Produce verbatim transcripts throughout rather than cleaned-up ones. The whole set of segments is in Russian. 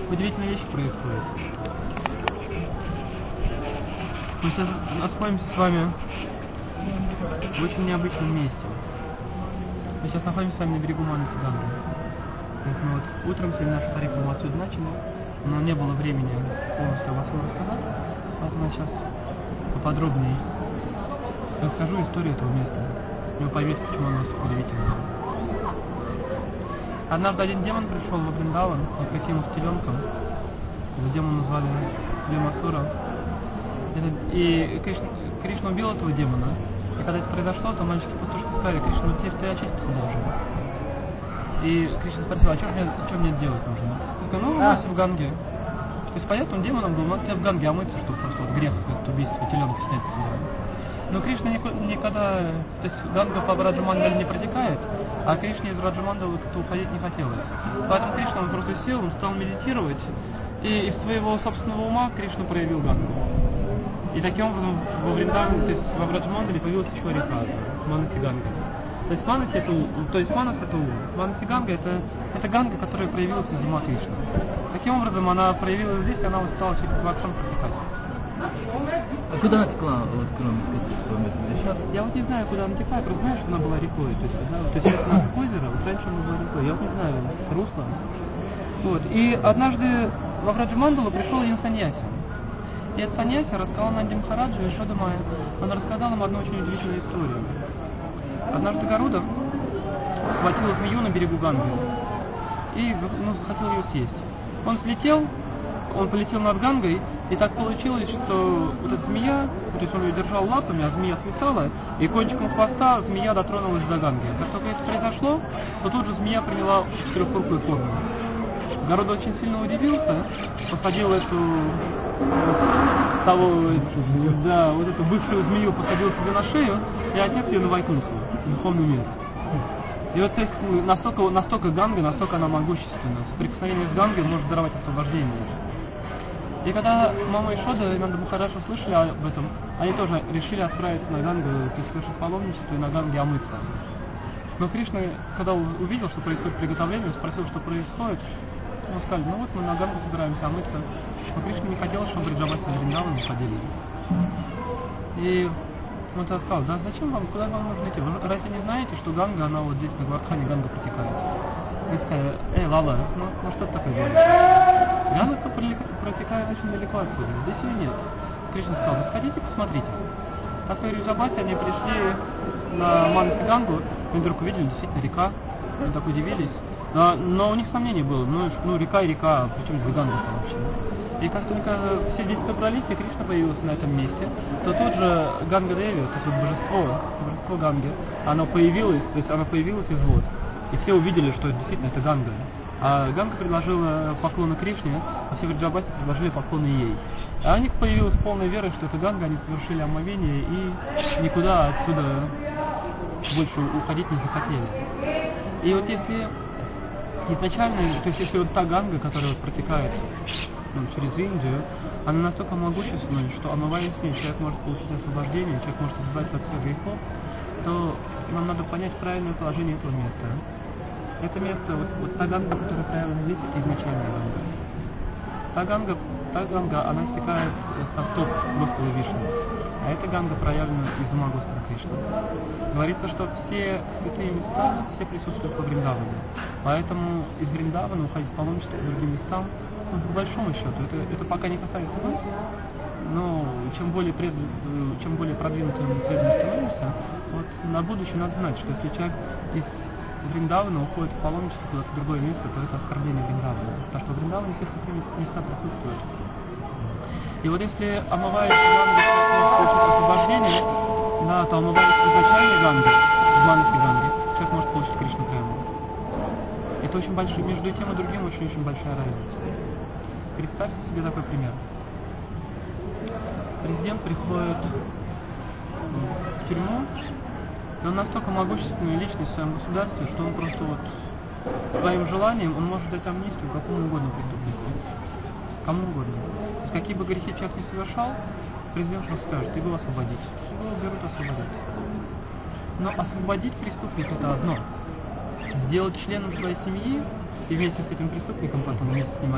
удивительная вещь происходит. Мы сейчас находимся с вами в очень необычном месте. Мы сейчас находимся с вами на берегу Манасы Ганги. То есть мы вот утром сегодня нашу тарифовую отсюда начали, но не было времени полностью обо всем рассказать, поэтому я сейчас поподробнее расскажу историю этого места. И вы поймете, почему оно удивительное. Однажды один демон пришел во Вриндаван вот каким-то теленком. Этот демон назвали Бимасура. И Кришна, Кришна убил этого демона. И когда это произошло, то мальчики пастушки сказали: Кришна, ну теперь ты очиститься должен. И Кришна спросил: а что мне, что мне делать нужно? Он сказал: ну, умойся в Ганге. То есть понятно, он демоном был, надо тебе в Ганге омыться, чтобы просто вот грех, этот убийство теленка снять с себя. Но Кришна никогда, то есть Ганга по Браджамандале не протекает, а Кришне из Браджамандала как-то уходить не хотелось. Поэтому Кришна, он просто сел, он стал медитировать, и из своего собственного ума Кришна проявил Гангу. И таким образом во Вриндаване, то есть во Браджамандале появилась еще река, Манаси Ганга. То есть Манаси это, то есть Манас это ум. Манаси Ганга это, это Ганга, которая проявилась из ума Кришны. Таким образом она проявилась здесь, и она вот стала через Гвардхан протекать. А куда она текла, вот, кроме этого места? Сейчас? Я вот не знаю, куда она текла, я просто знаю, что она была рекой. То есть, да, то есть сейчас у нас озеро, вот раньше она была рекой. Я вот не знаю, русло. Вот. И однажды во Враджамандалу пришел один саньяси. И этот саньяси рассказал Нанди Махараджу и Шода Майя. Он рассказал им одну очень удивительную историю. Однажды Гаруда схватил змею на берегу Ганги и ну, хотел ее съесть. Он слетел, он полетел над Гангой, и так получилось, что вот эта змея, то есть он ее держал лапами, а змея свисала, и кончиком хвоста змея дотронулась до Ганги. Как только это произошло, то тут же змея приняла четырехрукую форму. Гаруда очень сильно удивился, посадил эту того, да, вот эту бывшую змею посадил себе на шею и отнес ее на Вайкунху, в духовный мир. И вот то есть настолько, настолько Ганга, настолько она могущественна. Соприкосновение с Гангой может даровать освобождение. И когда мама и Шода и Нанда Махарадж услышали об этом, они тоже решили отправиться на Гангу, то есть совершить паломничество и на Ганге омыться. Но Кришна, когда увидел, что происходит приготовление, спросил, что происходит. Он сказал: ну вот мы на Гангу собираемся омыться. Но Кришна не хотел, чтобы Бриджавати и Вриндаван уходили. И он тогда сказал: да зачем вам, куда вам нужно идти? Вы разве не знаете, что Ганга, она вот здесь на Гвардхане Ганга протекает? И сказали: эй, Лала, ну, ну что ты такое делаешь? Ганга протекает очень далеко отсюда, здесь ее нет. Кришна сказал: ну сходите, посмотрите. А в Бриджавати они пришли на Манаси Гангу, и вдруг увидели действительно река, они так удивились. Но, но у них сомнений было, ну, ну река и река, а причем здесь Ганга вообще. И как только все здесь собрались, и Кришна появился на этом месте, то тут же Ганга Деви, то есть вот божество, божество Ганги, оно появилось, то есть оно появилось из вод. И все увидели, что действительно это Ганга. А Ганга предложила поклоны Кришне, а все Вриджавати предложили поклоны ей. А у них появилась полная вера, что это Ганга, они совершили омовение и никуда отсюда больше уходить не захотели. И вот если изначально, то есть если вот та Ганга, которая вот протекает ну, через Индию, она настолько могущественна, что омываясь с ней, человек может получить освобождение, человек может избавиться от всех грехов, то нам надо понять правильное положение этого места. Это место, вот, вот та Ганга, которая проявлена здесь, это изначальная Ганга. Та Ганга, та Ганга, она стекает со стоп Господа Вишну, а эта Ганга проявлена из ума Господа Кришны. Говорится, что все святые места, все присутствуют во Вриндаване. Поэтому из Вриндавана уходить в паломничество к другим местам, ну, по большому счету, это, это пока не касается нас, но чем более, пред, чем более продвинутым преданным становишься, вот на будущее надо знать, что если человек из Вриндавана уходит в паломничество куда-то в другое место, то это оскорбление Вриндавана. Потому что в Вриндаване все святые места присутствуют. И вот если омываясь в Ганге, человек может получить освобождение, да, то омываясь в изначальной Ганге, в Манаси Ганге, человек может получить Кришна прему. Это очень большой, между тем и другим очень-очень большая разница. Представьте себе такой пример. Президент приходит в тюрьму, и он настолько могущественная личность в своем государстве, что он просто вот своим желанием он может дать амнистию какому угодно преступнику. Кому угодно. То есть какие бы грехи человек не совершал, президент просто скажет: его освободить. Его берут освободить. Но освободить преступника это одно. Сделать членом своей семьи и вместе с этим преступником потом вместе с ним обедать,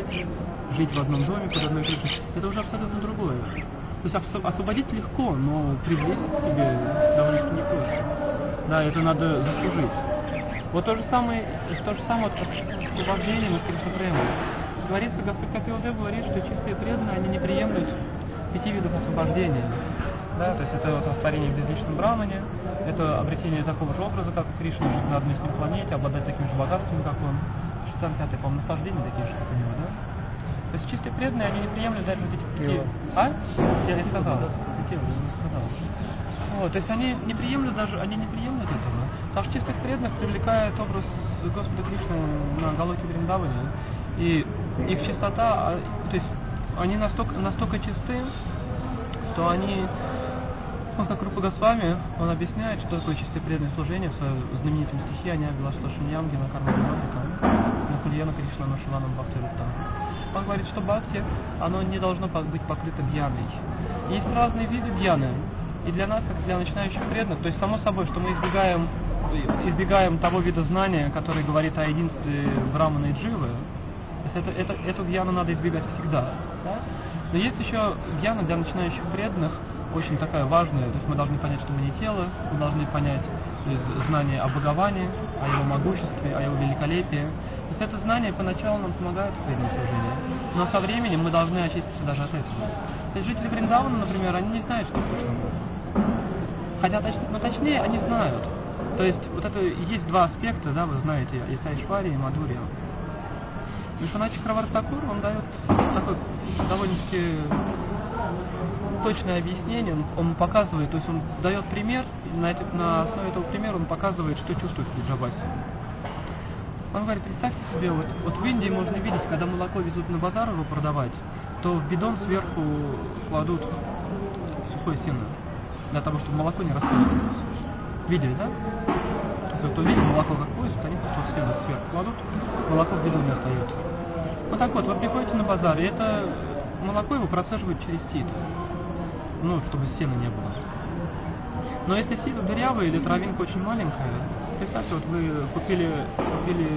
жить в одном доме под одной крышей, это уже абсолютно другое. То есть освободить легко, но приблизить к себе довольно-таки непросто. Да, это надо заслужить. Вот то же самое, то же самое как с освобождением из Кришна Према. Говорится, Господь Капилдев говорит, что чистые преданные, они не приемлют пяти видов освобождения. Да, то есть это вот растворение в безличном брамане, это обретение такого же образа, как Кришна, жить на одной с ним планете, обладать такими же богатствами, как он. Там пятое, по-моему, наслаждения такие же, как у него, да? То есть чистые преданные, они не приемлют даже вот эти такие... А? Я не сказал. Я не сказал. Вот, то есть они не приемлют даже, они не приемлют этого. Потому что чистых преданных привлекает образ Господа Кришны на Галоке Вриндаване. И их чистота, то есть они настолько, настолько чисты, что они... Вот как Рупа Госвами, он объясняет, что такое чистое преданное служение в своем знаменитом стихе «Аня Билашта Шиньянги на карма Вимадика, на Кульяна Кришна на Шиваном Бхакти Руттам». Он говорит, что бхакти, оно не должно быть покрыто бьяной. Есть разные виды бьяны, и для нас, как для начинающих преданных, то есть само собой, что мы избегаем, избегаем того вида знания, который говорит о единстве Брамана и Дживы, то есть это, это, эту бьяну надо избегать всегда. Да? Но есть еще бьяна для начинающих преданных, очень такая важная, то есть мы должны понять, что мы не тело, мы должны понять знание о Бхагаване, о его могуществе, о его великолепии. То есть это знание поначалу нам помогает в преданном служении, но со временем мы должны очиститься даже от этого. То есть жители Вриндавана, например, они не знают, что Кришна Бог. Хотя, но точнее, они знают. То есть вот это есть два аспекта, да, вы знаете, есть Айшвария и Мадхурья. Вишванат Чакраварти Такур, он дает такое довольно-таки точное объяснение, он, он показывает, то есть он дает пример, и на, эти, на основе этого примера он показывает, что чувствует Вриджабаси. Он говорит, представьте себе, вот, вот в Индии можно видеть, когда молоко везут на базар его продавать, то в бидон сверху кладут сухое сено, для того, чтобы молоко не расходилось. Видели, да? Если кто видел молоко как возят, они просто сено сверху кладут, молоко в бидоне остается. Вот так вот, вы приходите на базар, и это молоко его процеживают через сито. Ну, чтобы сена не было. Но если сито дырявое или травинка очень маленькая, представьте, вот вы купили, купили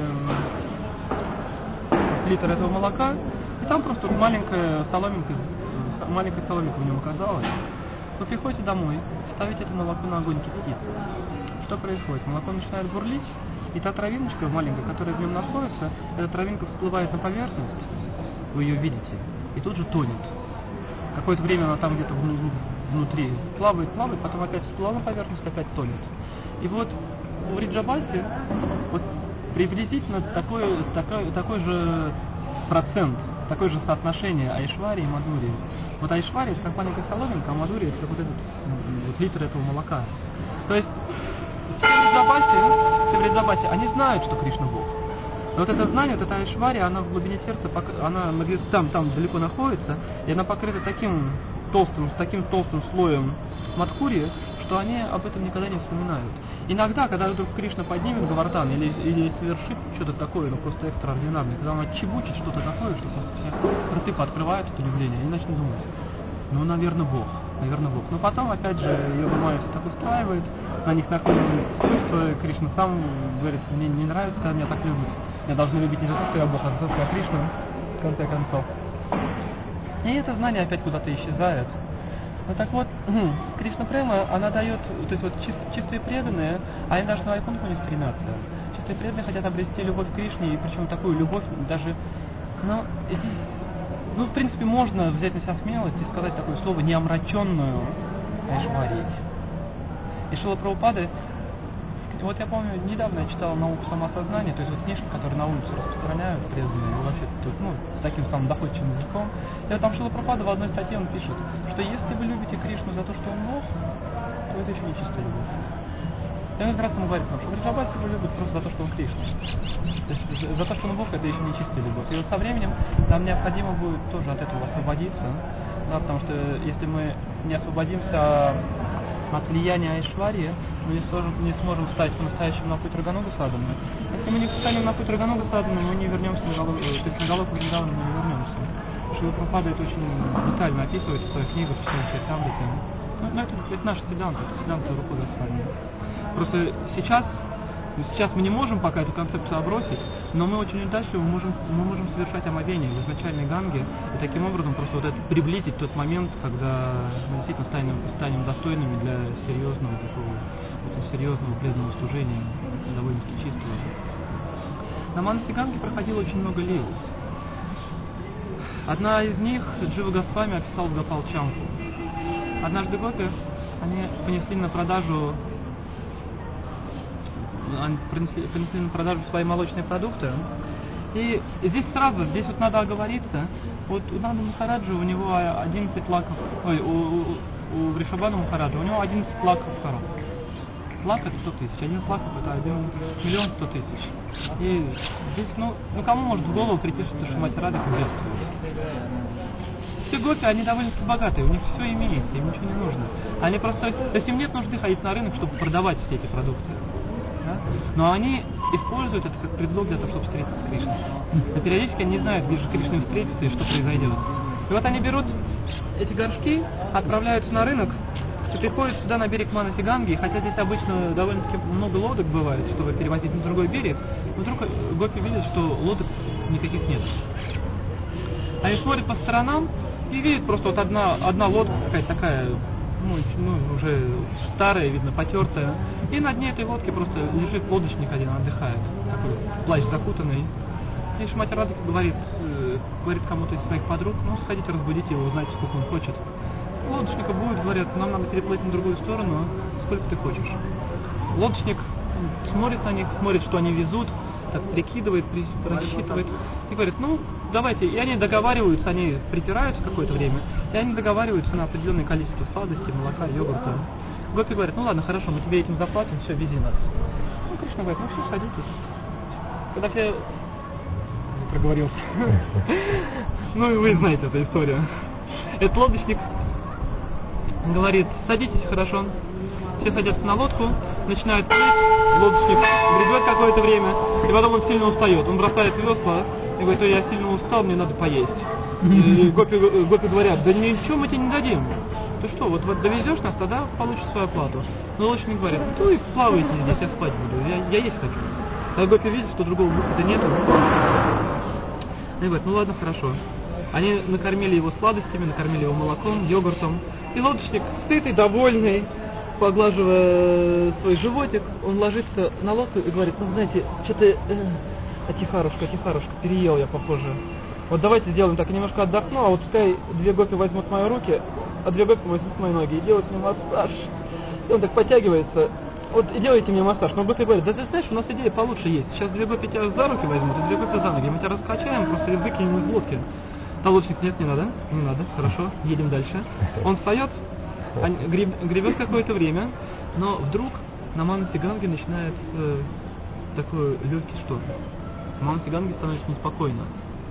литр этого молока, и там просто вот маленькая соломинка, маленькая соломинка в нем оказалась. Вы приходите домой, ставите это молоко на огонь кипятиться. Что происходит? Молоко начинает бурлить, и та травиночка маленькая, которая в нем находится, эта травинка всплывает на поверхность, вы ее видите, и тут же тонет. Какое-то время она там где-то внутри плавает, плавает, потом опять всплыла на поверхность, опять тонет. И вот у Вриджабаси вот приблизительно такой, такой, такой же процент, такое же соотношение Айшварии и Мадхурии. Вот Айшвария это как маленькая соломинка, а Мадхурия это как вот этот вот литр этого молока. То есть все Вриджабаси, все Вриджабаси, они знают, что Кришна Бог. Но вот это знание, вот эта Айшвария, она в глубине сердца, она где-то там, там далеко находится, и она покрыта таким толстым, таким толстым слоем Мадхурии, что они об этом никогда не вспоминают. Иногда, когда вдруг Кришна поднимет Гавардхан или, или совершит что-то такое, ну просто экстраординарное, когда он отчебучит что-то такое, что просто все рты пооткрывают от удивления, они начнут думать, ну, наверное, Бог, наверное, Бог. Но потом, опять же, Йога Майя все так устраивает, на них находит чувство, Кришна сам говорит, мне не нравится, когда меня так любят. Меня должны любить не за то, что я Бог, а за то, что я Кришна, в конце концов. И это знание опять куда-то исчезает. Ну так вот, Кришна Према, она дает, то есть вот чист, чистые преданные, они даже на Вайкунтху не стремятся. Чистые преданные хотят обрести любовь к Кришне, и причем такую любовь даже, ну, здесь, ну, в принципе, можно взять на себя смелость и сказать такое слово неомраченную Айшварией. И Шрила Прабхупада, вот я помню, недавно я читал «Науку самоосознания», то есть вот книжки, которые на улице распространяют преданные, и вообще тут, ну, с таким самым доходчивым языком. И вот там Шрила Прабхупада в одной статье он пишет, что если вы любите Кришну за то, что он Бог, то это еще не чистая любовь. И он как раз ему говорит, что Вриджабаси его любит просто за то, что он Кришна. То есть за то, что он Бог, это еще не чистая любовь. И вот со временем нам необходимо будет тоже от этого освободиться, да, потому что если мы не освободимся от влияния Айшварии, мы не сможем, не сможем стать по-настоящему на путь Рагануга Садханы. Если мы не встанем на путь Рагануга Садханы, мы не вернемся на Галоку, то есть на Галоку Вриндавана мы не вернемся. Шрила Прабхупада это очень детально описывает в своих книгах, в Чайтамрите. Ну, это, это наш Сиддханта, это Сиддханта Рупы Госвами. Просто сейчас Сейчас мы не можем пока эту концепцию отбросить, но мы очень удачливы, мы можем, мы можем совершать омовение в изначальной ганге и таким образом просто вот это приблизить тот момент, когда мы действительно станем, станем достойными для серьезного такого, очень серьезного преданного служения, довольно-таки чистого. На Манасе Ганге проходило очень много лил. Одна из них Джива Госвами описал в Гопал Чампу. Однажды гопи, они понесли на продажу они принесли, принесли на продажу свои молочные продукты. И здесь сразу, здесь вот надо оговориться. Вот у Нанды Махараджа у него одиннадцать лаков, ой, у, у, у Вришабхана Махараджа у него одиннадцать лаков коров. Лак это сто тысяч, один лаков это один миллион сто тысяч. И здесь, ну, ну кому может в голову прийти, что Шримати Радхика бедствует? Все гопи, они довольно-таки богатые, у них все имеется, им ничего не нужно. Они просто, то есть им нет нужды ходить на рынок, чтобы продавать все эти продукты. Да? Но они используют это как предлог для того, чтобы встретиться с Кришной. Но периодически они не знают, где же Кришна встретится и что произойдет. И вот они берут эти горшки, отправляются на рынок, и приходят сюда на берег Манаси Ганги, хотя здесь обычно довольно-таки много лодок бывает, чтобы перевозить на другой берег, но вдруг гопи видят, что лодок никаких нет. Они смотрят по сторонам и видят просто вот одна, одна лодка какая-то такая, ну, ну, уже старая, видно, потертая. И на дне этой лодки просто лежит лодочник один, отдыхает, такой плащ закутанный. И Шримати Радхика говорит, э, говорит кому-то из своих подруг, ну, сходите, разбудите его, узнайте, сколько он хочет. Лодочника будет, говорят, нам надо переплыть на другую сторону, сколько ты хочешь. Лодочник смотрит на них, смотрит, что они везут, так прикидывает, рассчитывает, и говорит, ну, давайте. И они договариваются, они притираются какое-то время, и они договариваются на определенное количество сладостей, молока, йогурта. Гопи говорят, ну ладно, хорошо, мы тебе этим заплатим, все, вези нас. Ну, Кришна говорит, ну все, садитесь. Когда все... проговорился. Ну и вы знаете эту историю. Этот лодочник говорит, садитесь, хорошо. Все садятся на лодку, начинают плыть, лодочник гребет какое-то время, и потом он сильно устает. Он бросает весла и говорит, ой, я сильно устал, мне надо поесть. И гопи, гопи говорят, да ничего мы тебе не дадим. Ты что, вот, вот довезешь нас, тогда получишь свою оплату. Но лодочник говорит, ну и плавайте здесь, я спать буду, я, я есть хочу. Тогда гопи видят, что другого выхода нету. И говорят, ну ладно, хорошо. Они накормили его сладостями, накормили его молоком, йогуртом. И лодочник, сытый, довольный, поглаживая свой животик, он ложится на лодку и говорит, ну знаете, что-то, э, тихарушка, тихарушка, переел я, похоже. Вот давайте сделаем так, немножко отдохну, а вот пускай две гопи возьмут мои руки, а две гопи возьмут мои ноги и делают мне массаж. И он так подтягивается, вот и делайте мне массаж. Но гопи говорят, да ты знаешь, у нас идея получше есть. Сейчас две гопи тебя за руки возьмут, и две гопи за ноги. Мы тебя раскачаем, просто выкинем из лодки. Толочник, нет, не надо, не надо, хорошо, едем дальше. Он встает, греб, гребет какое-то время, но вдруг на Манаси Ганге начинает э, такой легкий шторм. Манаси Ганге становится неспокойно.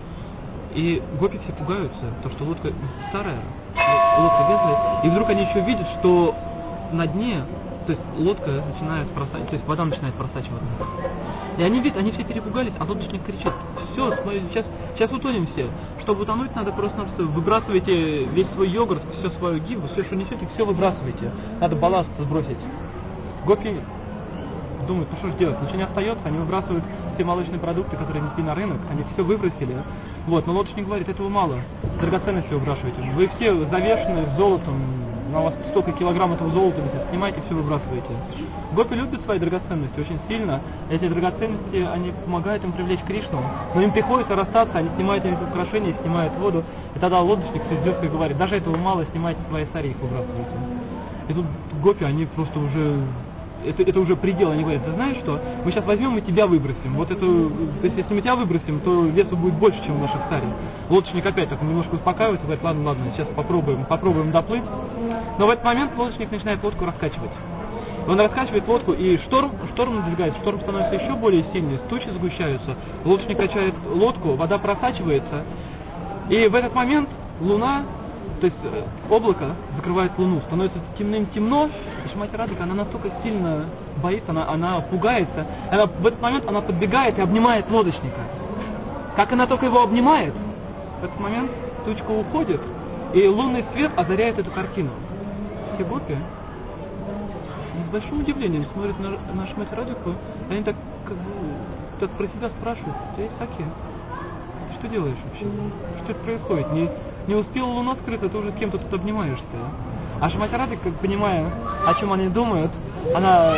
И гопи все пугаются, потому что лодка старая, лодка ветлая, и вдруг они еще видят, что на дне, то есть лодка начинает просачиваться, то есть вода начинает просачиваться. И они видят, они все перепугались, а лодочник кричит, все, сейчас, сейчас утонем все. Чтобы утонуть, надо просто-напросто выбрасывайте весь свой йогурт, все свое гиву, все, что несете, все выбрасывайте. Надо балласт сбросить. Гопи думают, ну что же делать, ничего не остается, они выбрасывают все молочные продукты, которые несли на рынок, они все выбросили. Вот, но лодочник говорит, этого мало, драгоценности выбрасывайте. Вы все завешены золотом, на вас столько килограмм этого золота, снимайте, все выбрасывайте. Гопи любят свои драгоценности очень сильно. Эти драгоценности, они помогают им привлечь Кришну, но им приходится расстаться, они снимают эти украшения, снимают воду. И тогда лодочник с издевкой говорит, даже этого мало, снимайте свои сари, их выбрасывайте. И тут гопи, они просто уже... Это, это уже предел, они говорят, ты знаешь что, мы сейчас возьмем и тебя выбросим. Вот эту, то есть если мы тебя выбросим, то весу будет больше, чем у наших царей. Лодочник опять так немножко успокаивается, говорит, ладно, ладно, сейчас попробуем, попробуем доплыть. Но в этот момент лодочник начинает лодку раскачивать. Он раскачивает лодку, и шторм, шторм надвигается, шторм становится еще более сильный, тучи сгущаются, лодочник качает лодку, вода просачивается, и в этот момент луна, то есть э, облако закрывает луну, становится темным-темно, и Шримати Радхика, она настолько сильно боится, она, она пугается, она, в этот момент она подбегает и обнимает лодочника. Как она только его обнимает, в этот момент тучка уходит, и лунный свет озаряет эту картину. Все гопи с большим удивлением смотрят на, на Шмидт Радику, они так, как бы, так про тебя спрашивают: ты Саки, что делаешь вообще? Что это происходит? Не, не успела луна скрыться, ты уже с кем-то тут обнимаешься. А Шмидт Радик, как понимая, о чем они думают, она,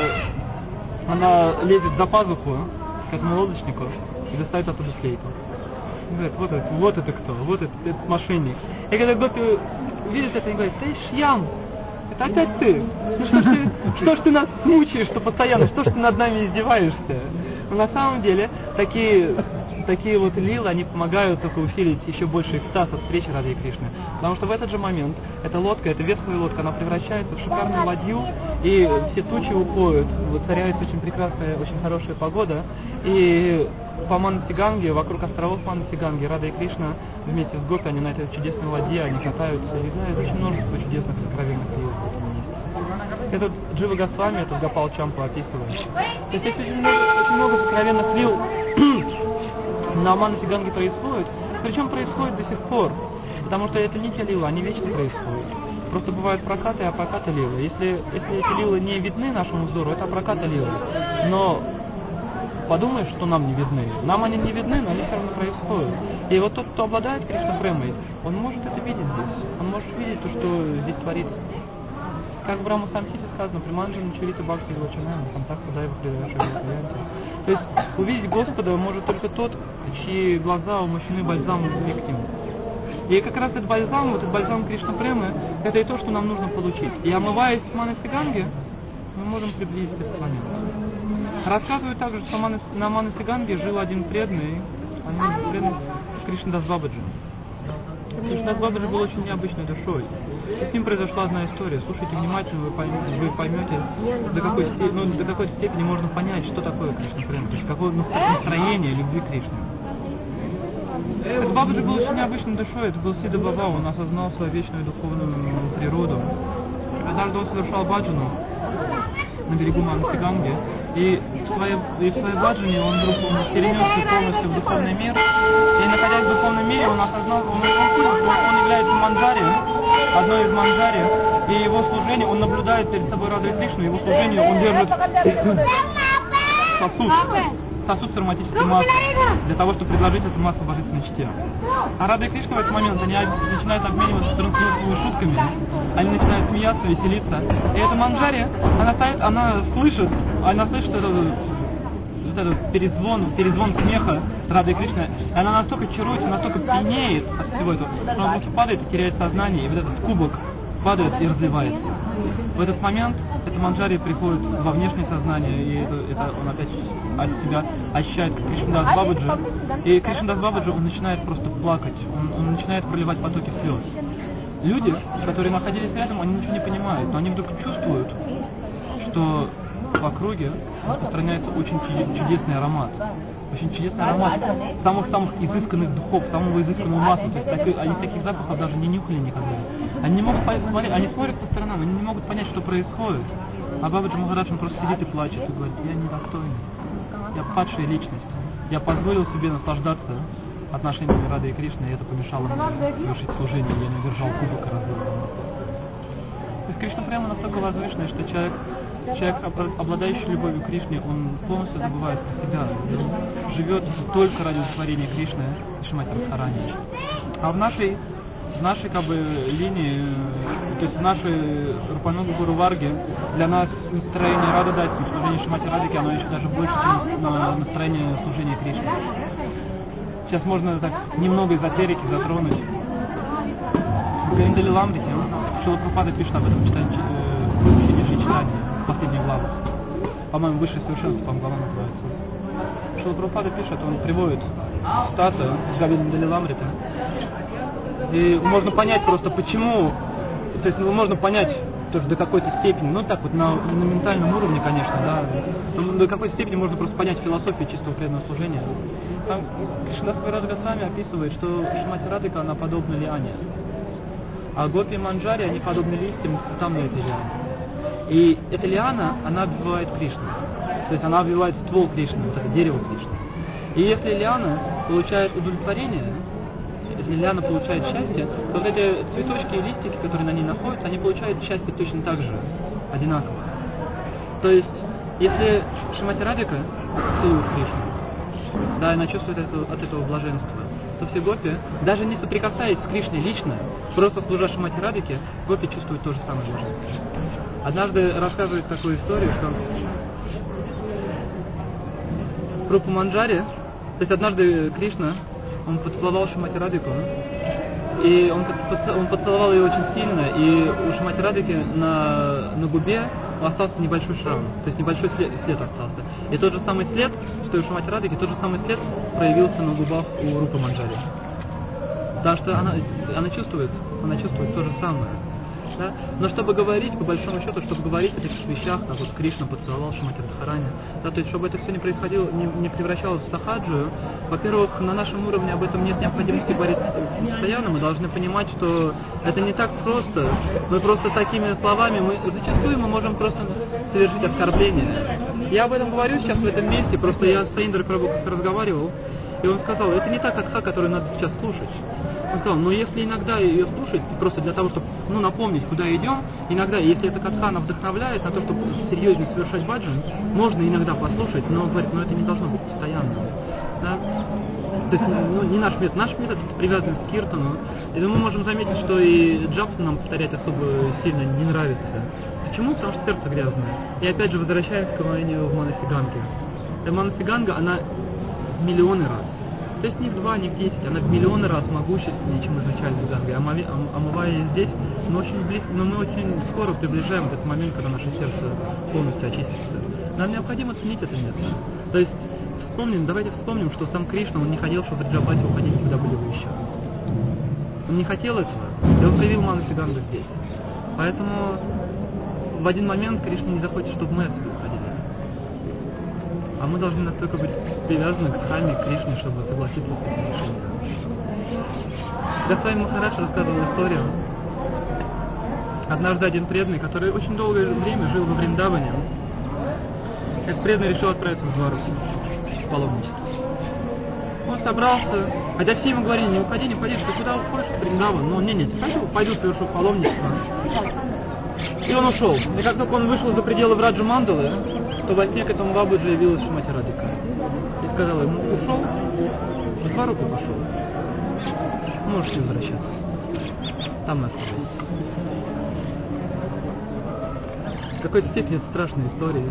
она лезет за пазуху к этому лодочнику и достает оттуда флейту. И говорит: вот это, вот это кто, вот это, этот мошенник. И когда Гопи видит это, и говорит: ты Шьям, это опять ты. Ну что ж ты, что ж ты нас мучаешь, что постоянно, что ж ты над нами издеваешься? Но на самом деле такие, такие вот лилы, они помогают только усилить еще больше экстаз от встречи Рады и Кришны. Потому что в этот же момент эта лодка, эта ветхая лодка, она превращается в шикарную ладью, и все тучи уходят, воцаряется очень прекрасная, очень хорошая погода, и по Манасиганге, вокруг островов Манасиганги, Рада и Кришна вместе с Гопи, они на этой чудесной ладье, они катаются, и знают очень множество чудесных сокровенных лил. Этот Джива Госвами, этот Гопал Чампа описывает. То есть очень много, очень много сокровенных лил на Манасиганге происходит, причем происходит до сих пор, потому что это не те лилы, они вечно происходят. Просто бывают прокаты, а прокаты лилы. Если, если эти лилы не видны нашему взору, это прокаты лилы. Но подумаешь, что нам не видны. Нам они не видны, но они все равно происходят. И вот тот, кто обладает Кришна Премой, он может это видеть здесь. Он может видеть то, что здесь творится. Как в Брахма Самхите сказано: приманджан чурита бхакти вачанам, самтах садаева хридаша вилакаянти. То есть увидеть Господа может только тот, чьи глаза умощены бальзамом любви к Нему. И как раз этот бальзам, вот этот бальзам Кришна Премы, это и то, что нам нужно получить. И омываясь в Манасиганге, мы можем приблизить этот момент. Рассказывают также, что на Манасиганге жил один преданный, один преданный Кришнадас Бабаджи. Кришнадас Бабаджи был очень необычной душой. И с ним произошла одна история. Слушайте внимательно, вы поймете, вы поймете до, какой степени, ну, до какой степени можно понять, что такое Кришна Према, то есть какое настроение любви к Кришне. Этот Бабаджи был очень необычной душой, это был Сида Баба, он осознал свою вечную духовную природу. Однажды он совершал баджану на берегу Манасиганги, и в своей, и в своей баджане он вдруг он перенесся полностью в духовный мир, и находясь в духовном мире, он осознал, он, он, он, он является манджари, одной из манджари, и его служение, он наблюдает перед собой Раду и Кришну, его служение, он держит сосуд, сосуд с ароматической массой, для того, чтобы предложить эту массу божественной чте. А Рада и Кришна в этот момент, они начинают обмениваться трансцендентными шутками, они начинают смеяться, веселиться. И эта манджари, она стоит, она слышит, она слышит этот, вот этот перезвон, перезвон смеха Рады и Кришны, и она настолько чаруется, настолько пьянеет от всего этого, что она просто падает и теряет сознание, и вот этот кубок падает и разливается. В этот момент эта манджари приходит во внешнее сознание, и это, это он опять от себя ощущает Кришнадас Бабаджи. И Кришнадас Бабаджи, он начинает просто плакать, он, он начинает проливать потоки слез. Люди, которые находились рядом, они ничего не понимают, но они вдруг чувствуют, что в округе распространяется очень чудесный аромат. Очень чудесный аромат самых-самых изысканных духов, самого изысканного масла. То есть такой, они таких запахов даже не нюхали никогда. Они не могут посмотреть, они смотрят по сторонам, они не могут понять, что происходит. А Бабаджи Махарадж, он просто сидит и плачет и говорит: я недостойный, я падшая личность, я позволил себе наслаждаться отношениями Рады и Кришны, и это помешало мне совершить служение, я не удержал кубок и разлил его. То есть Кришна прямо настолько возвышенный, что человек, человек, обладающий любовью к Кришне, он полностью забывает про себя, он живет только ради удовлетворения Кришны и Шримати Радхарани. А в нашей, в нашей как бы линии, то есть в нашей Рупануга Гуру Варге, для нас настроение Рады Дати, служение Шримати Радхики, оно еще даже больше, чем настроение служения Кришне. Сейчас можно так немного эзотерики затронуть. В Говиндали Ламрите Шрила Прабхупада пишет об этом, читать в учении Шри-читания, последней главы. По-моему, высшее совершенство, по-моему, глава называется. Шрила Прабхупада пишет, он приводит цитату из Говиндали Ламрита. И можно понять просто почему, то есть ну, можно понять тоже до какой-то степени, ну так вот на, на ментальном уровне, конечно, да, но до какой степени можно просто понять философию чистого преданного служения. Там Кришнадас Госвами описывает, что Шримати Радхика, она подобна лиане, а Гопи и Манджари, они подобны листьям, там на этой лиане. И эта лиана, она обвивает Кришну, то есть она обвивает ствол Кришны, вот это дерево Кришны. И если лиана получает удовлетворение, если лиана получает счастье, то вот эти цветочки и листики, которые на ней находятся, они получают счастье точно так же, одинаково. То есть, если Шримати Радика целует Кришну, да, и она чувствует это, от этого блаженства, то все гопи, даже не соприкасаясь с Кришной лично, просто служа Шримати Радике, гопи чувствуют то же самое блаженство. Однажды рассказывает такую историю, что в Рупу Манджари, то есть однажды Кришна, он поцеловал Шримати Радику, и он, он поцеловал ее очень сильно, и у Шримати Радики на, на губе остался небольшой шрам, то есть небольшой след, след остался. И тот же самый след, что и у Шримати Радики, тот же самый след проявился на губах у Рупы Манджари. Потому что она, она чувствует, она чувствует то же самое. Да? Но чтобы говорить, по большому счету, чтобы говорить о таких вещах, как вот Кришна поцеловал Шримати Радхарани, да, то есть чтобы это все не происходило, не, не превращалось в сахаджию, во-первых, на нашем уровне об этом нет необходимости говорить постоянно, мы должны понимать, что это не так просто, мы просто такими словами, мы зачастую мы можем просто совершить оскорбление. Я об этом говорю сейчас в этом месте, просто я с Саиндрой Прабhu как-то разговаривал, и он сказал, это не та катха, которую надо сейчас слушать. Он сказал, но если иногда ее слушать, просто для того, чтобы ну, напомнить, куда идем, иногда, если эта катха, она вдохновляет на то, чтобы серьезнее совершать баджан, можно иногда послушать, но, говорит, но это не должно быть постоянно. Да? То есть, ну, не наш метод. Наш метод привязан к киртану, и мы можем заметить, что и джапсу нам повторять особо сильно не нравится. Почему? Потому что сердце грязное. И опять же, возвращаемся к омовению в Манаси Ганге. Манаси Ганга, она в миллионы раз. То есть не в два, не в десять, она в миллионы раз могущественнее, чем изначально Ганга. Омови, ом, омывая здесь, мы очень, близ, но мы очень скоро приближаем этот момент, когда наше сердце полностью очистится. Нам необходимо ценить это место. То есть вспомним, давайте вспомним, что сам Кришна, он не хотел, чтобы в Джапате уходить, куда были выше. Он не хотел этого, и он проявил Манаси Гангу здесь. Поэтому в один момент Кришна не захочет, чтобы мы отсюда уходили. А мы должны настолько быть привязаны к Дхарме, к Кришне, чтобы согласиться с этим решением. Я с вами Махарадж рассказывал историю. Однажды один преданный, который очень долгое время жил во Вриндаване, этот преданный решил отправиться в Двару, в паломничество. Он собрался, хотя все ему говорили, не уходи, не уходи, ты куда уходишь, в Вриндаван? Но не, не, пойду, пойду совершу паломничество. И он ушел. И как только он вышел за пределы Враджа Мандалы, то во сне к этому Бабаджи явилась Шримати Радика. И сказала ему, ушел, в Дварупу пошел. Можешь не возвращаться. Там и оставайся. В какой-то степени это страшная история,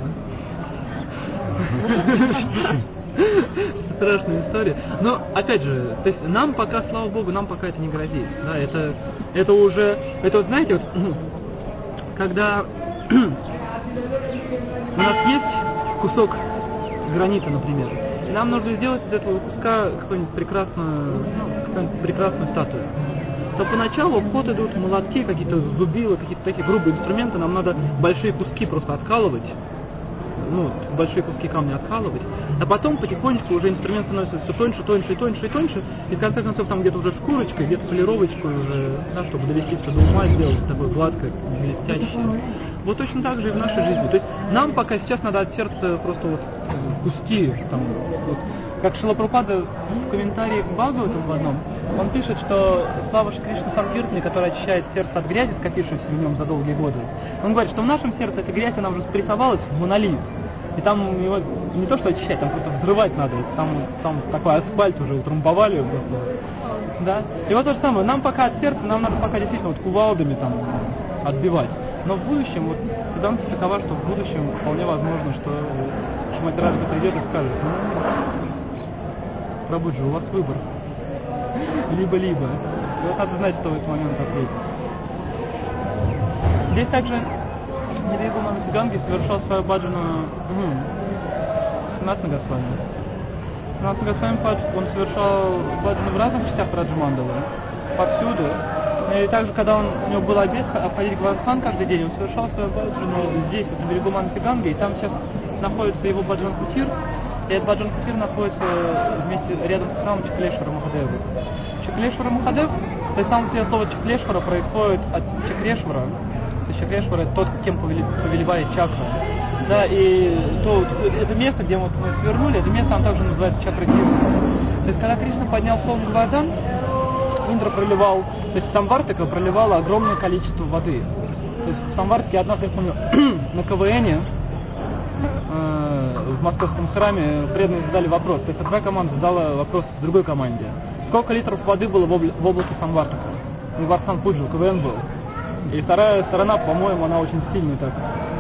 да? Страшная история. Но, опять же, то есть нам пока, слава богу, нам пока это не грозит. Да, это, это уже, это вот, знаете, вот, когда у нас есть кусок гранита, например, и нам нужно сделать из этого куска какую-нибудь прекрасную, ну, какую-нибудь прекрасную статую, то поначалу в ход идут молотки, какие-то зубилы, какие-то такие грубые инструменты, нам надо большие куски просто откалывать, ну, большие куски камня откалывать, а потом потихонечку уже инструмент становится все тоньше, тоньше, и тоньше, и тоньше, и в конце концов там где-то уже шкурочкой, где-то полировочкой уже, да, чтобы довести все до ума, сделать такое гладкое, блестящее. Вот точно так же и в нашей жизни. То есть нам пока сейчас надо от сердца просто вот куски, там, вот, как Шрила Прабхупада в комментарии к Бхагаватам в одном, он пишет, что слава Шри Кришна Санкиртане, который очищает сердце от грязи, скопившейся в нем за долгие годы, он говорит, что в нашем сердце эта грязь, она уже спрессовалась в монолит. И там его не то что очищать, там просто взрывать надо. Там, там такой асфальт уже утрамбовали. Да? И вот то же самое, нам пока от сердца, нам надо пока действительно вот кувалдами там отбивать. Но в будущем, вот тенденция такова, что в будущем вполне возможно, что Шримати Радика придет и скажет, ну, Прабхуджи, у вас выбор. Либо-либо. И вот надо знать, что в этот момент ответить. Здесь также Нидхарани Манаси Ганги совершал свою баджану Санатана Госвами. Санатана Госвами, он совершал баджану в разных частях Враджа Мандалы, повсюду. И также, когда он, у него был обет обходить Гвардхан каждый день, он совершал свою баджану здесь, вот, на берегу Манаси Ганги, и там сейчас находится его баджан Кутир, и этот баджан Кутир находится вместе рядом с храмом Чаклешвара Махадева. Чаклешвара Махадев, то есть там все слово Чаклешвара происходит от Чакрешвара. То есть Чаклешвара — это тот, кем повелевает чакра. Да, и то, это место, где вот мы свернули, это место, оно также называется Чакратир. То есть когда Кришна поднял холм Гавардхан, Индра проливал, то есть Самвартика проливала огромное количество воды. То есть в Самвартике однажды, я помню, на КВНе э, в московском храме преданные задали вопрос. То есть одна команда задала вопрос другой команде. Сколько литров воды было в, обла- в облаке Самвартака? И Варсан Пуджу, КВН был. И вторая сторона, по-моему, она очень сильно так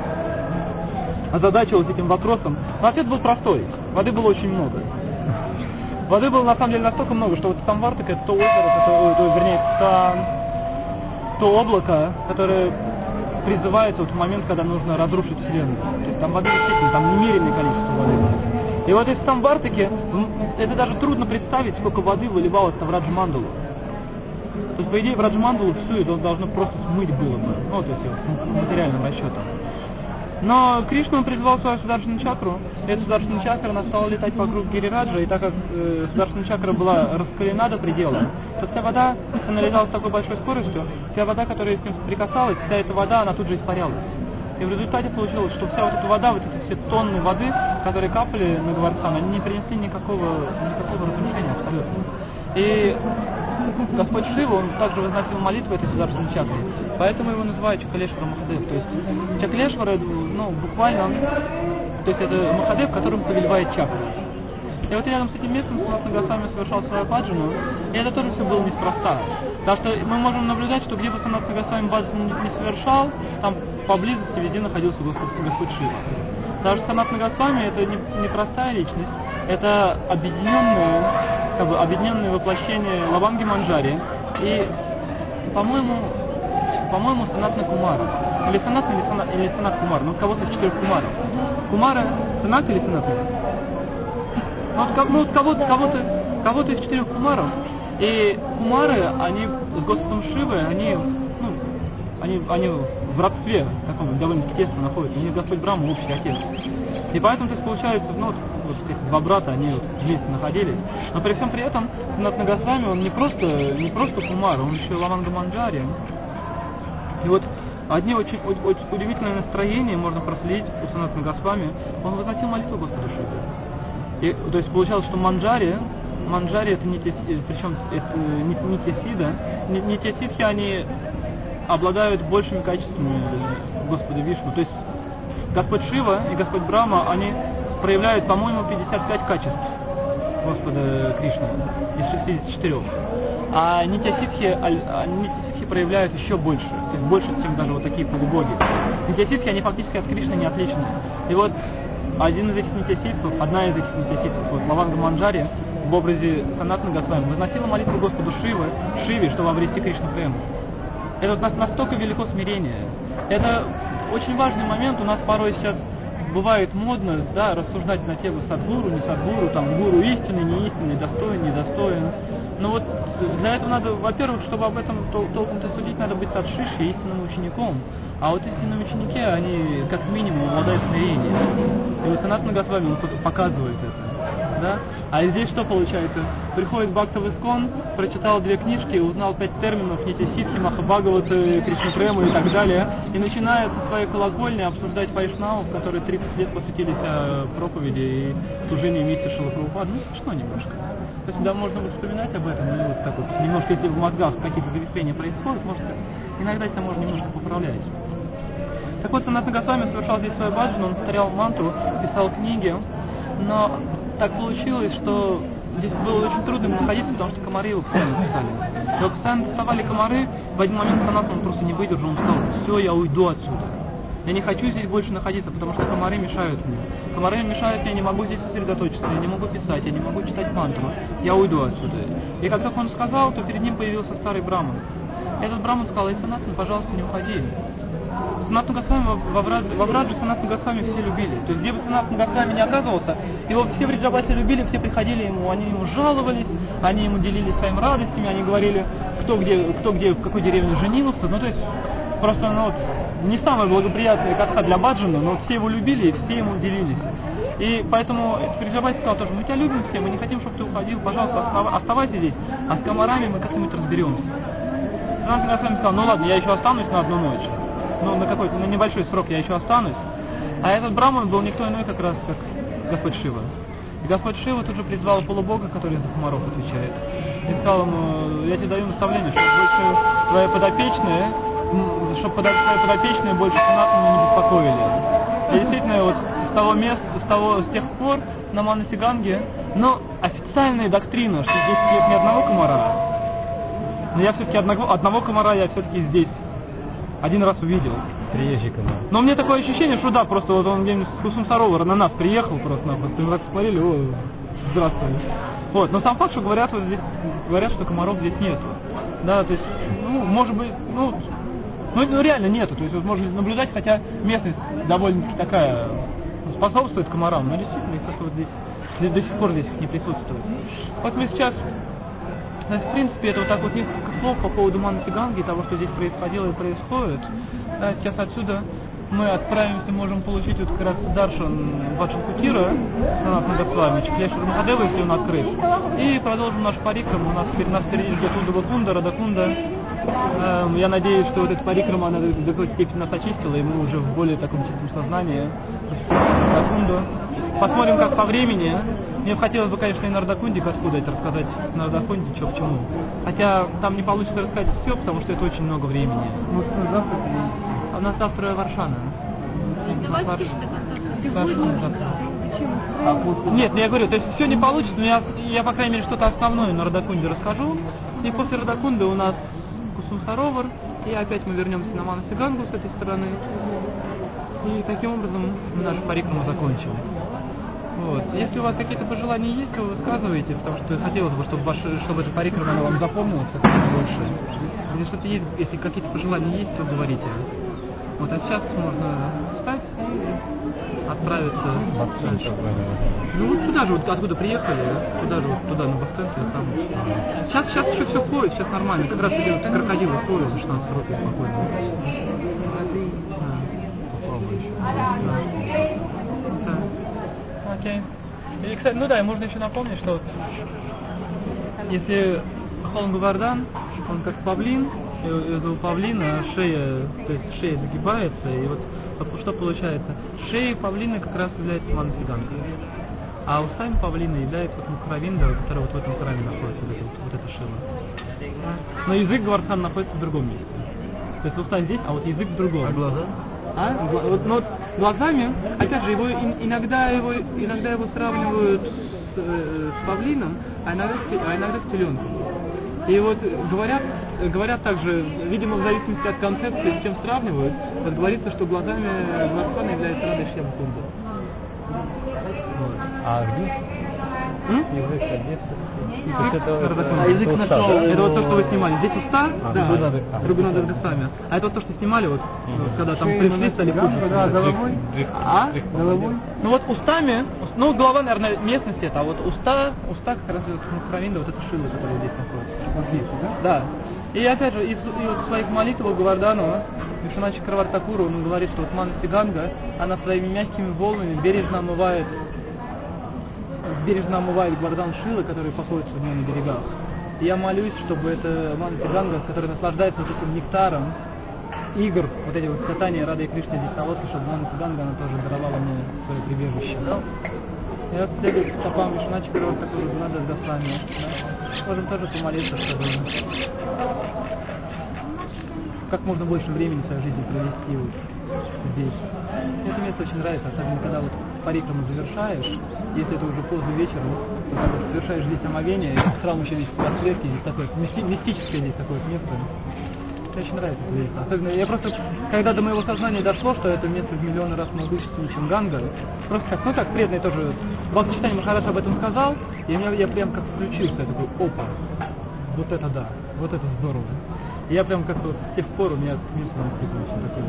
озадачилась этим вопросом. Но ответ был простой. Воды было очень много. Воды было на самом деле настолько много, что вот Самвартак — это то озеро, которое, то, вернее, та, то облако, которое призывается вот в момент, когда нужно разрушить Вселенную. То есть там воды действительно, там немеренное количество воды. И вот в Самвартаке, это даже трудно представить, сколько воды выливалось в Раджамандалу. То есть, по идее, в Раджамандалу всю это должно просто смыть было бы, ну, то есть по материальным расчетам. Но Кришна он призвал свою сударшину чакру, и эта сударшина чакра, она стала летать вокруг Гирираджа, и так как э, сударшина чакра была раскалена до предела, то вся вода, она летала с такой большой скоростью, вся вода, которая с ним соприкасалась, вся эта вода, она тут же испарялась. И в результате получилось, что вся вот эта вода, вот эти все тонны воды, которые капали на Гвардхан, они не принесли никакого, никакого разрушения абсолютно. И Господь Шива, он также возносил молитву этой сударственной чакры, поэтому его называют Чакалешвара Махадев. То есть Чакалешвара, ну, буквально, то есть это Махадев, которым повелевает чакра. И вот рядом с этим местом Санатана Госвами совершал свою баджану, и это тоже все было неспроста. Потому что мы можем наблюдать, что где бы Санатана Госвами баджану не совершал, там поблизости везде находился Господь, Господь Шива. Потому что Санатана Госвами это не, не простая личность, это объединенное, как бы объединенное воплощение Лаванги Манджари и, по-моему, по-моему, Санатна Кумара. Или Санатна, или, Сана, или Санат Кумар, ну кого-то из четырех Кумаров. Кумара, Санат или Санатна? Ну, вот, ну, кого-то, кого-то, кого-то из четырех Кумаров. И Кумары, они с Господом Шивой, они, ну, они, они в родстве таком довольно-таки тесно находятся. У них Господь Брахма общий отец. И поэтому, то есть, получается, ну, вот, вот сказать, два брата, они вот вместе находились. Но при всем при этом Санатана Госвами, он не просто, не просто Кумар, он еще Лаванга Манджари. И вот одни очень, очень, очень удивительные настроения можно проследить у Санатана Госвами. Он возносил молитву Господу Шиве. И, то есть получалось, что Манджари, Манджари это не те, причем это не, не те сида, не, не те ситхи, они обладают большими качествами Господа Вишну. То есть Господь Шива и Господь Брахма, они проявляют, по-моему, пятьдесят пять качеств Господа Кришны из шестидесяти четырёх. А нитья-ситхи, а нитья-ситхи проявляют еще больше, то есть больше, чем даже вот такие полубоги. Нитья-ситхи, они фактически от Кришны не отличны. И вот один из этих нитья-ситхов, одна из этих нитья-ситхов, вот Лаванга Манджари, в образе Санатана Госвами, возносила молитву Господу Шивы, Шиве, чтобы обрести Кришну Прему. Это вот настолько велико смирение. Это очень важный момент, у нас порой сейчас бывает модно, да, рассуждать на тему садгуру, не садгуру, там, гуру истинный, не истинный, достоин, недостоин. Но вот для этого надо, во-первых, чтобы об этом тол- толком-то судить, надо быть садшиши, истинным учеником. А вот истинные ученики, они как минимум обладают смирением. И вот Санатана Госвами, он показывает это. Да? А здесь что получается? Приходит Бхакта в Искон, прочитал две книжки, узнал пять терминов, Нитья-ситхи, Махабхагавата, Кришна Прему и так далее, и начинает со своей колокольни обсуждать вайшнавов, которые тридцать лет посвятились э, проповеди и служению миссии Шрилы Прабхупады. Ну, смешно немножко. То есть, да, можно вот вспоминать об этом, и вот так вот, немножко, если в мозгах какие-то завихрения происходят, может, иногда себя можно немножко поправлять. Так вот, Санатана Госвами совершал здесь свою баджану, он повторял мантру, писал книги, но так получилось, что здесь было очень трудно ему находиться, потому что комары его постоянно кусали. Его постоянно доставали комары, в один момент Санатана он просто не выдержал, он сказал: все, я уйду отсюда. Я не хочу здесь больше находиться, потому что комары мешают мне. Комары мешают мне, я не могу здесь сосредоточиться, я не могу писать, я не могу читать мантру. Я уйду отсюда. И как только он сказал, то перед ним появился старый браман. Этот браман сказал: эй, Санатана, пожалуйста, не уходи. Санатана Госвами во Врадже Санатана Госвами все любили. То есть где бы Санатана Госвами не оказывался, его все в Вриджабасе любили, все приходили ему, они ему жаловались, они ему делились своими радостями, они говорили, кто где, кто где, в какой деревне женился. Ну то есть просто, ну вот, не самая благоприятная катха для баджана, но все его любили и все ему делились. И поэтому Вриджабасе сказал тоже: мы тебя любим все, мы не хотим, чтобы ты уходил, пожалуйста, оставайся здесь, а с комарами мы как-нибудь разберемся. Санатана Госвами сказал: ну ладно, я еще останусь на одну ночь. Ну, на какой-то, на небольшой срок я еще останусь. А этот браман был никто иной, как раз как Господь Шива. И Господь Шива тут же призвал полубога, который за комаров отвечает. И сказал ему: я тебе даю наставление, чтобы больше твои подопечные, чтобы твои подопечные больше Санатану не беспокоили. И действительно, вот с того места, с того, с тех пор на Манасе Ганге, но официальная доктрина, что здесь нет ни одного комара, но я все-таки одного, одного комара я все-таки здесь один раз увидел. Приезжий комар. Но мне такое ощущение, что да, просто вот он где-нибудь с Кусумсаровара на нас приехал просто, нахуй, мы так смотрели, о, здравствуй. Вот, но сам факт, что говорят, вот здесь, говорят, что комаров здесь нету. Да, то есть, ну, может быть, ну, ну, ну реально нету, то есть вот можно наблюдать, хотя местность довольно-таки такая, способствует комарам, но действительно их вот здесь, до сих пор здесь не присутствует. Вот мы сейчас, значит, в принципе, это вот так вот несколько слов по поводу Манасе Ганги, того, что здесь происходило и происходит. Да, сейчас отсюда мы отправимся, можем получить вот как раз Даршан Ваджакутира, над вами, Чиклешвар Махадева, если он открыт. И продолжим наш парикрам. У нас, нас впереди ждет Удава-Кунда, Радакунда. Эм, я надеюсь, что вот этот парикрам, она до какой-то степени нас очистила, и мы уже в более таком чистом сознании. Радакунду. Посмотрим, как по времени. Мне бы хотелось бы, конечно, и на Радакунде откуда это рассказать, на Радакунде, что к чему. Хотя там не получится рассказать все, потому что это очень много времени. Ну, завтра приедем. А у нас завтра Варшана. Варш... Нет, ну я говорю, то есть все не получится, но я, я по крайней мере, что-то основное на Радакунде расскажу. И после Радакунды у нас Кусумсаровар, и опять мы вернемся на Манасе Гангу с этой стороны. И таким образом мы нашу парикраму закончим. Вот. Если у вас какие-то пожелания есть, то высказывайте, потому что хотелось бы, чтобы, ваш, чтобы эта парикрама она вам запомнилась как можно больше. Если что-то есть, если какие-то пожелания есть, то говорите. Вот, а сейчас можно встать и отправиться. Ну вот сюда же, вот откуда приехали, туда же, вот туда на Бастенце, там. Сейчас, сейчас еще все ходит, сейчас нормально. Как раз идет крокодилы ходят за шестнадцать рублей спокойно. Окей. И, кстати, ну да, и можно еще напомнить, что если Холмгвардан, он как павлин, и у этого павлина шея, то есть шея загибается, и вот, вот что получается? Шея павлина как раз является Манасе Ганга, а устами павлина является вот Мукхаравинда, который вот в этом храме находится, вот это, вот это шило. Но язык Гвардхан находится в другом месте. То есть уста здесь, а вот язык в другом. А глаза? А? Вот, ну, вот глазами, опять же, его, иногда, его, иногда его сравнивают с, э, с павлином, а иногда, а иногда с теленком. И вот говорят, говорят также, видимо, в зависимости от концепции, с чем сравнивают, вот говорится, что глазами Гвардхана является Рада Шьяма-Кунда. Вот. А где? М? Язык где? А, это, а язык нашел. Да? Это вот то, что вы снимали. Здесь уста, а, да, Рагунада Дагасами. А это вот то, что снимали, вот, вот когда там пришли, стали кушать. Да, головой. А? Головой. Ну вот устами, ну голова, наверное, местности это, а вот уста, уста как раз Мукхаравинда, вот это шило, которое здесь находится. Вот здесь, да? Да. И опять же, и, и вот в своих молитвах Гавардану, Вишваначи Карвартакуру, он говорит, что вот Манасе Ганга, она своими мягкими волнами бережно омывает бережно омывает Гвардан Шилы, которые покоятся у нее на берегах. И я молюсь, чтобы это Манасе Ганга, которая наслаждается вот этим нектаром игр, вот эти вот катания Рады и Кришны здесь на лодке, чтобы Манасе Ганга, она тоже даровала мне свое прибежище. И вот следует стопам Вишваначи Карвартакуру, Рагунада Дагасами. Можем тоже помолиться, чтобы как можно больше времени в своей жизни провести вот здесь. Мне это место очень нравится, особенно когда вот парикраму завершаешь, если это уже поздно вечером, то так вот совершаешь здесь омовение, и в храм еще здесь подсветки, здесь такое мисти- мистическое здесь такое место. Мне очень нравится это место. Особенно я просто, когда до моего сознания дошло, что это место в миллионы раз могущественнее, чем Ганга, просто как, ну как преданный тоже, Бхактичитани Махарадж об этом сказал, и меня, я прям как включился, я такой, опа, вот это да, вот это здорово. И я прям как вот с тех пор у меня к месту очень такой,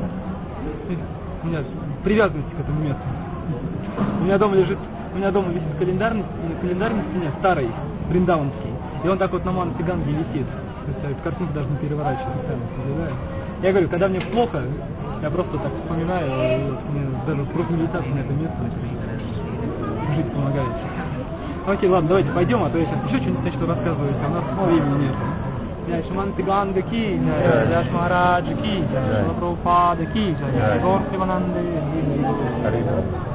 у меня привязанность к этому месту. У меня дома лежит, у меня дома висит календарь, календарь на стене, старый, бриндаванский, и он так вот на Манасе Ганге висит. То есть картинку даже не переворачивать, я говорю, когда мне плохо, я просто так вспоминаю, мне даже просто медитация на это место жить помогает. Окей, ладно, давайте пойдем, а то я сейчас еще что-нибудь начну рассказывать, а у нас времени нет. Jai Maнасе Ганга ки, Jai Vyas Maharaj ки, Jai Srila Prabhupada ки, Jai Gaur Premanande.